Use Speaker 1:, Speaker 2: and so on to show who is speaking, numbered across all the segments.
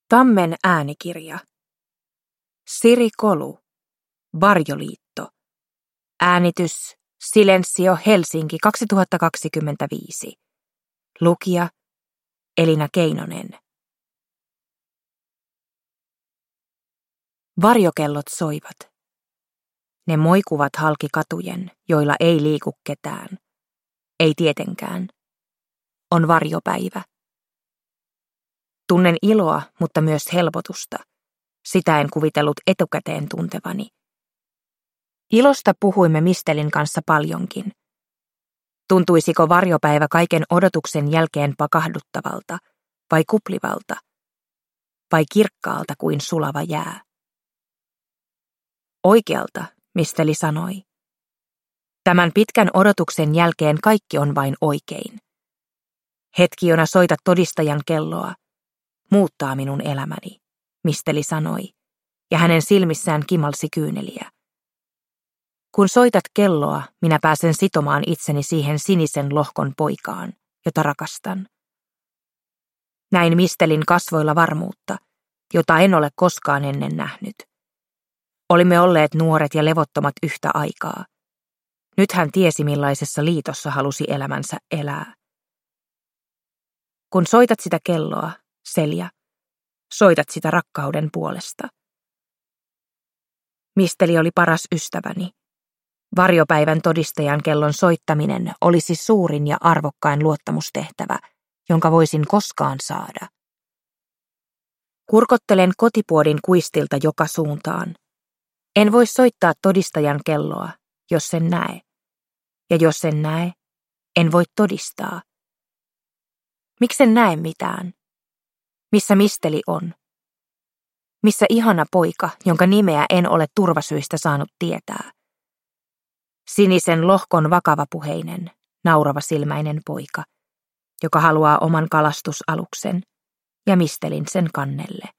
Speaker 1: Tammen äänikirja. Siri Kolu. Varjoliitto. Äänitys Silensio Helsinki 2025. Lukija Elina Keinonen. Varjokellot soivat. Ne moikuvat halki katujen, joilla ei liiku ketään. Ei tietenkään. On varjopäivä. Tunnen iloa, mutta myös helpotusta. Sitä en kuvitellut etukäteen tuntevani. Ilosta puhuimme Mistelin kanssa paljonkin. Tuntuisiko varjopäivä kaiken odotuksen jälkeen pakahduttavalta, vai kuplivalta, vai kirkkaalta kuin sulava jää? Oikealta, Misteli sanoi. Tämän pitkän odotuksen jälkeen kaikki on vain oikein. Hetki, jona soitat todistajan kelloa, muuttaa minun elämäni, Misteli sanoi, ja hänen silmissään kimalsi kyyneliä. Kun soitat kelloa, minä pääsen sitomaan itseni siihen sinisen lohkon poikaan, jota rakastan. Näin Mistelin kasvoilla varmuutta, jota en ole koskaan ennen nähnyt. Olimme olleet nuoret ja levottomat yhtä aikaa. Nyt hän tiesi, millaisessa liitossa halusi elämänsä elää. Kun soitat sitä kelloa, Selja, soitat sitä rakkauden puolesta. Misteli oli paras ystäväni. Varjopäivän todistajan kellon soittaminen olisi suurin ja arvokkain luottamustehtävä, jonka voisin koskaan saada. Kurkottelen kotipuodin kuistilta joka suuntaan. En voi soittaa todistajan kelloa, jos sen näe. Ja jos sen näe, en voi todistaa. Miksen näe mitään? Missä Misteli on? Missä ihana poika, jonka nimeä en ole turvasyistä saanut tietää? Sinisen lohkon vakavapuheinen, nauravasilmäinen poika, joka haluaa oman kalastusaluksen ja Mistelin sen kannelle.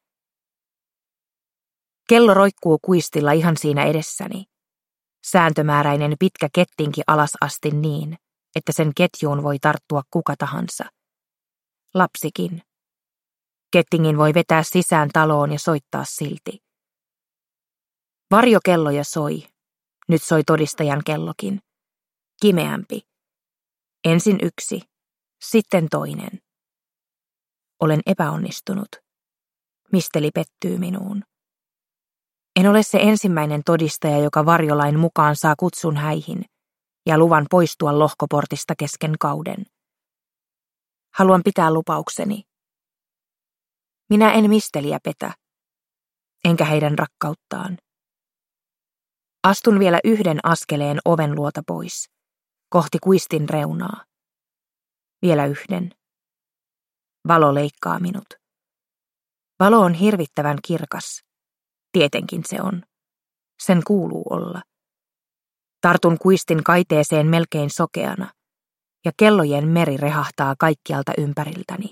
Speaker 1: Kello roikkuu kuistilla ihan siinä edessäni. Sääntömääräinen pitkä kettinki alas asti niin, että sen ketjuun voi tarttua kuka tahansa. Lapsikin. Kettingin voi vetää sisään taloon ja soittaa silti. Varjokelloja soi. Nyt soi todistajan kellokin. Kimeämpi. Ensin yksi, sitten toinen. Olen epäonnistunut. Misteli pettyy minuun. En ole se ensimmäinen todistaja, joka varjolain mukaan saa kutsun häihin ja luvan poistua lohkoportista kesken kauden. Haluan pitää lupaukseni. Minä en Misteliä petä, enkä heidän rakkauttaan. Astun vielä yhden askeleen oven luota pois, kohti kuistin reunaa. Vielä yhden. Valo leikkaa minut. Valo on hirvittävän kirkas. Tietenkin se on. Sen kuuluu olla. Tartun kuistin kaiteeseen melkein sokeana, ja kellojen meri rehahtaa kaikkialta ympäriltäni.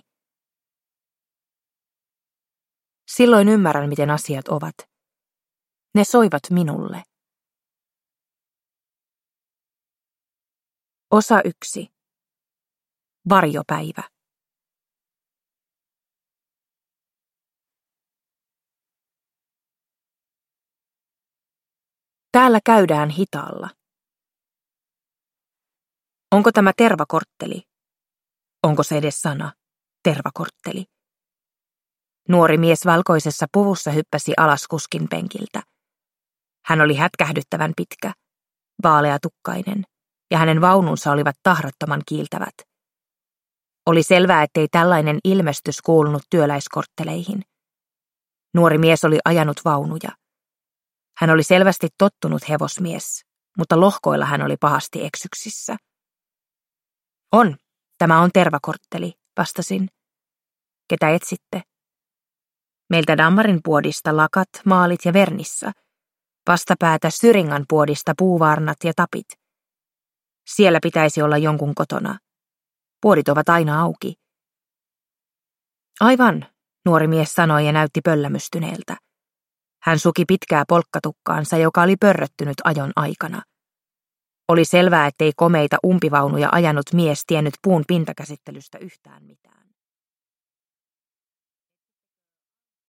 Speaker 1: Silloin ymmärrän, miten asiat ovat. Ne soivat minulle. Osa 1. Varjopäivä. Täällä käydään hitaalla. Onko tämä tervakortteli? Onko se edes sana? Tervakortteli. Nuori mies valkoisessa puvussa hyppäsi alas kuskin penkiltä. Hän oli hätkähdyttävän pitkä, vaaleatukkainen, ja hänen vaununsa olivat tahdottoman kiiltävät. Oli selvää, ettei tällainen ilmestys kuulunut työläiskortteleihin. Nuori mies oli ajanut vaunuja. Hän oli selvästi tottunut hevosmies, mutta lohkoilla hän oli pahasti eksyksissä. Tämä on tervakortteli, vastasin. Ketä etsitte? Meiltä Dammarin puodista lakat, maalit ja vernissa. Vastapäätä Syringan puodista puuvarnat ja tapit. Siellä pitäisi olla jonkun kotona. Puodit ovat aina auki. Aivan, nuori mies sanoi ja näytti pöllämystyneeltä. Hän suki pitkää polkkatukkaansa, joka oli pörröttynyt ajon aikana. Oli selvää, ettei komeita umpivaunuja ajanut mies tiennyt puun pintakäsittelystä yhtään mitään.